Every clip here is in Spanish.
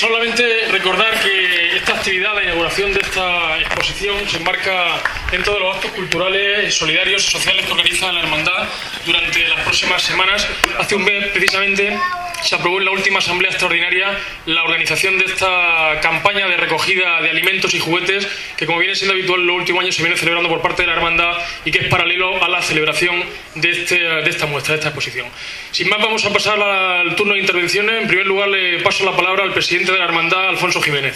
solamente recordar que esta actividad, la inauguración de esta exposición, se enmarca dentro de los actos culturales, solidarios y sociales que organiza la Hermandad durante las próximas semanas. Hace un mes, precisamente, se aprobó en la última asamblea extraordinaria la organización de esta campaña de recogida de alimentos y juguetes que, como viene siendo habitual en los últimos años, se viene celebrando por parte de la Hermandad y que es paralelo a la celebración de esta muestra, de esta exposición. Sin más, vamos a pasar al turno de intervenciones. En primer lugar, le paso la palabra al presidente de la Hermandad, Alfonso Jiménez.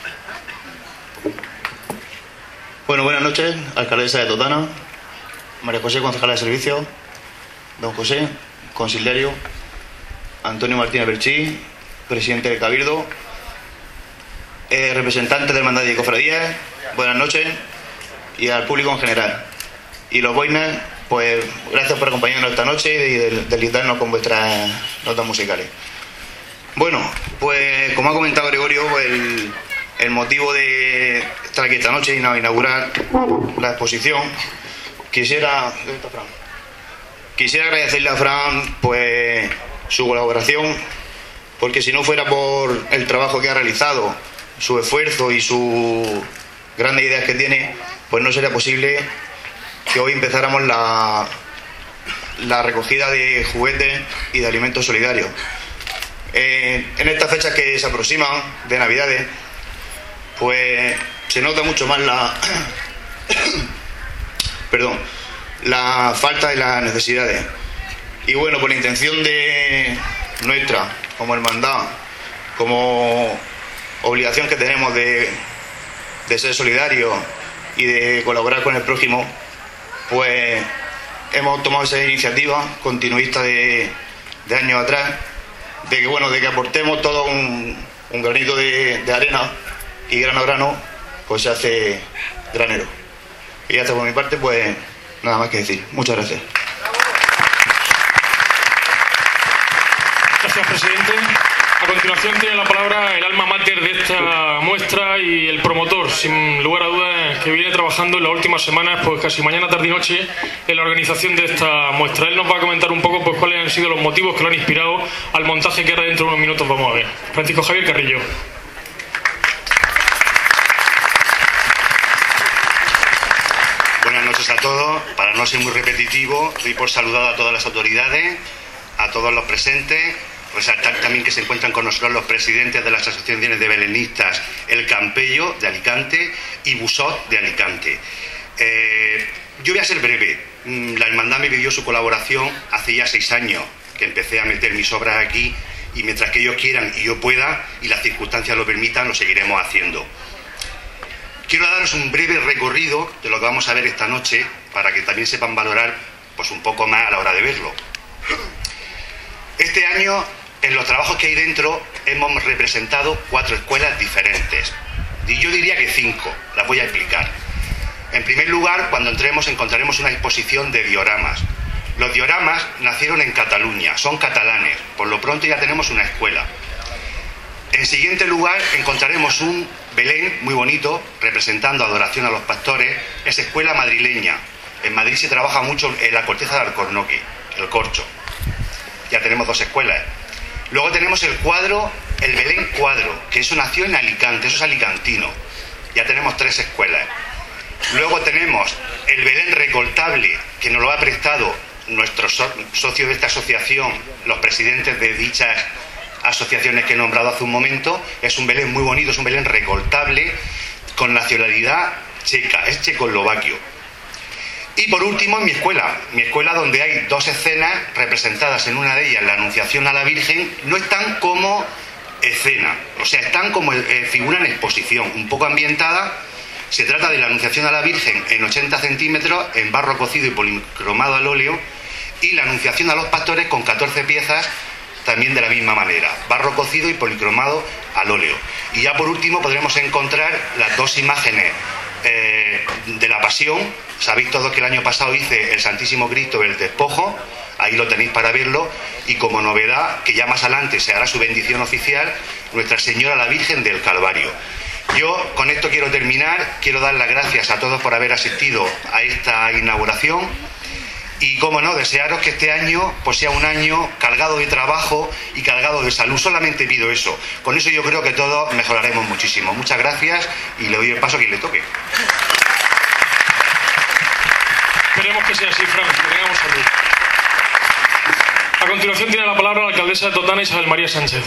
Bueno, buenas noches, alcaldesa de Totana, María José, concejala de servicio, don José, conciliario, Antonio Martínez Berchí, presidente del Cabildo, representante de Hermandad y Cofradías, buenas noches, y al público en general. Y los boines, pues gracias por acompañarnos esta noche y deleitarnos con vuestras notas musicales. Bueno, pues como ha comentado Gregorio, el motivo de estar aquí esta noche y inaugurar la exposición, quisiera agradecerle a Fran pues su colaboración, porque si no fuera por el trabajo que ha realizado, su esfuerzo y sus grandes ideas que tiene, pues no sería posible que hoy empezáramos la recogida de juguetes y de alimentos solidarios. En estas fechas que se aproximan de Navidades, pues se nota mucho más la falta de las necesidades. Y bueno, por la intención de nuestra, como hermandad, como obligación que tenemos de ser solidarios y de colaborar con el prójimo, pues hemos tomado esa iniciativa continuista de años atrás, de que aportemos todo un granito de arena, y grano a grano pues se hace granero. Y ya está, por mi parte, pues nada más que decir. Muchas gracias. Gracias, presidente. A continuación tiene la palabra el alma mater de esta muestra y el promotor, sin lugar a dudas, que viene trabajando en las últimas semanas, pues casi mañana, tarde y noche, en la organización de esta muestra. Él nos va a comentar un poco pues cuáles han sido los motivos que lo han inspirado al montaje que ahora dentro de unos minutos vamos a ver. Francisco Javier Carrillo. Buenas noches a todos. Para no ser muy repetitivo, doy por saludado a todas las autoridades, a todos los presentes. Resaltar también que se encuentran con nosotros los presidentes de las asociaciones de belenistas El Campello de Alicante y Busot de Alicante. Yo voy a ser breve. La hermandad me pidió su colaboración hace ya 6 años que empecé a meter mis obras aquí, y mientras que ellos quieran y yo pueda y las circunstancias lo permitan, lo seguiremos haciendo. Quiero daros un breve recorrido de lo que vamos a ver esta noche para que también sepan valorar pues un poco más a la hora de verlo. Este año, en los trabajos que hay dentro, hemos representado 4 escuelas diferentes. Y yo diría que 5, las voy a explicar. En primer lugar, cuando entremos encontraremos una exposición de dioramas. Los dioramas nacieron en Cataluña, son catalanes, por lo pronto ya tenemos una escuela. En siguiente lugar encontraremos un Belén muy bonito, representando adoración a los pastores, es escuela madrileña. En Madrid se trabaja mucho en la corteza de alcornoque, el corcho. Ya tenemos 2 escuelas. Luego tenemos el cuadro, el Belén cuadro, que eso nació en Alicante, eso es alicantino. Ya tenemos 3 escuelas. Luego tenemos el Belén recoltable, que nos lo ha prestado nuestros socios de esta asociación, los presidentes de dichas asociaciones que he nombrado hace un momento. Es un Belén muy bonito, es un Belén recoltable con nacionalidad checa, es checoslovaquio. Y por último, en mi escuela donde hay 2 escenas representadas, en una de ellas la Anunciación a la Virgen, no están como escena, o sea, están como figura en exposición, un poco ambientada. Se trata de la Anunciación a la Virgen en 80 centímetros, en barro cocido y policromado al óleo, y la Anunciación a los pastores con 14 piezas, también de la misma manera, barro cocido y policromado al óleo. Y ya por último podremos encontrar las 2 imágenes de la Pasión. Sabéis todos que el año pasado hice el Santísimo Cristo del Despojo, ahí lo tenéis para verlo, y como novedad, que ya más adelante se hará su bendición oficial, Nuestra Señora la Virgen del Calvario. Yo con esto quiero terminar, quiero dar las gracias a todos por haber asistido a esta inauguración Y, cómo no, desearos que este año pues sea un año cargado de trabajo y cargado de salud. Solamente pido eso. Con eso yo creo que todos mejoraremos muchísimo. Muchas gracias y le doy el paso a quien le toque. Esperemos que sea así, Fran, que tengamos salud. A continuación tiene la palabra la alcaldesa de Totana, Isabel María Sánchez.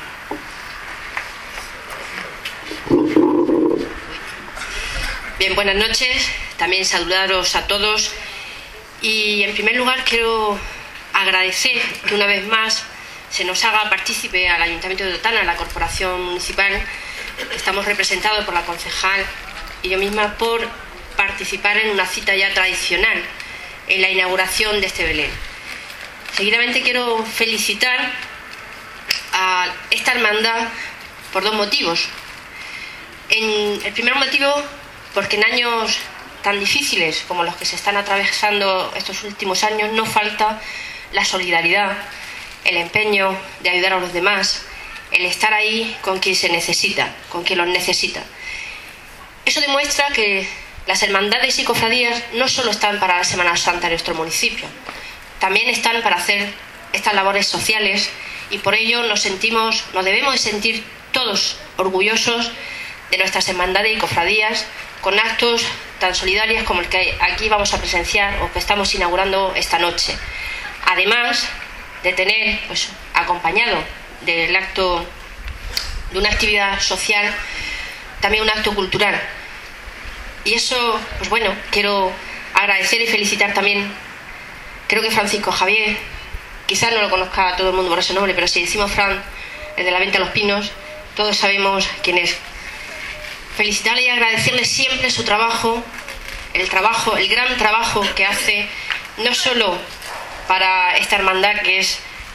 Bien, buenas noches. También saludaros a todos. Y en primer lugar quiero agradecer que una vez más se nos haga partícipe al Ayuntamiento de Totana, a la Corporación Municipal. Estamos representados por la concejal y yo misma por participar en una cita ya tradicional en la inauguración de este Belén. Seguidamente quiero felicitar a esta hermandad por dos motivos. El primer motivo, porque en años tan difíciles como los que se están atravesando estos últimos años, no falta la solidaridad, el empeño de ayudar a los demás, el estar ahí con quien se necesita, con quien los necesita. Eso demuestra que las hermandades y cofradías no solo están para la Semana Santa en nuestro municipio, también están para hacer estas labores sociales, y por ello nos debemos de sentir todos orgullosos de nuestras hermandades y cofradías, con actos tan solidarios como el que aquí vamos a presenciar o que estamos inaugurando esta noche. Además de tener, acompañado del acto de una actividad social, también un acto cultural. Y eso, quiero agradecer y felicitar también, creo que Francisco Javier, quizás no lo conozca todo el mundo por ese nombre, pero si decimos Fran, el de la Venta a los Pinos, todos sabemos quién es. Felicitarle y agradecerle siempre su trabajo, el gran trabajo que hace, no solo para esta hermandad que es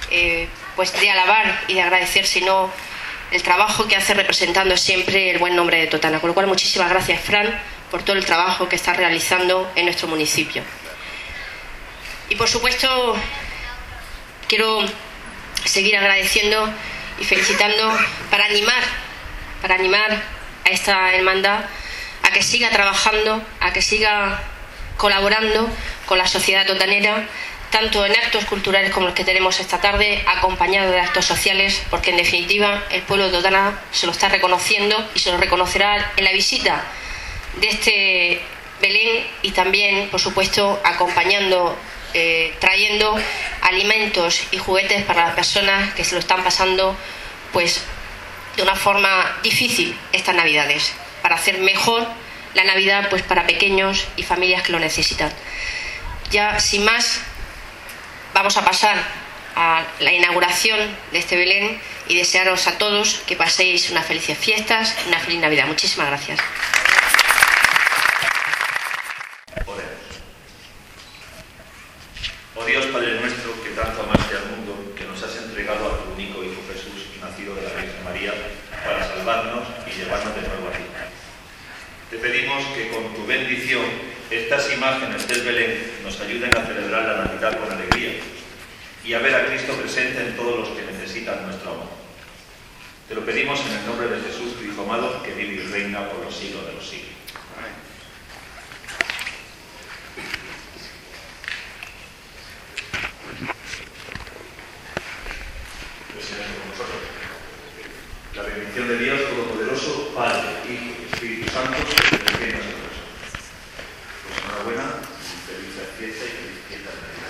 de alabar y de agradecer, sino el trabajo que hace representando siempre el buen nombre de Totana. Con lo cual, muchísimas gracias, Fran, por todo el trabajo que está realizando en nuestro municipio. Y por supuesto, quiero seguir agradeciendo y felicitando para animar a esta hermandad a que siga trabajando, a que siga colaborando con la sociedad totanera, tanto en actos culturales como los que tenemos esta tarde, acompañado de actos sociales, porque en definitiva el pueblo de Totana se lo está reconociendo y se lo reconocerá en la visita de este Belén, y también, por supuesto, acompañando, trayendo alimentos y juguetes para las personas que se lo están pasando de una forma difícil estas Navidades, para hacer mejor la Navidad para pequeños y familias que lo necesitan. Ya sin más, vamos a pasar a la inauguración de este Belén y desearos a todos que paséis unas felices fiestas y una feliz Navidad. Muchísimas gracias. Oh Dios, Padre nuestro, que tanto amaste al mundo, que nos has entregado a tu único Hijo Jesús, nacido de la Virgen María, para salvarnos y llevarnos de nuevo a ti. Te pedimos que con tu bendición estas imágenes del Belén nos ayuden a celebrar la Navidad con alegría y a ver a Cristo presente en todos los que necesitan nuestro amor. Te lo pedimos en el nombre de Jesús, tu Hijo amado, que vive y reina por los siglos de los siglos. Amén. La bendición de Dios Todopoderoso, Padre, Hijo y Espíritu Santo, se bendiga a nosotros. Pues enhorabuena, feliz fiesta y feliz fiesta.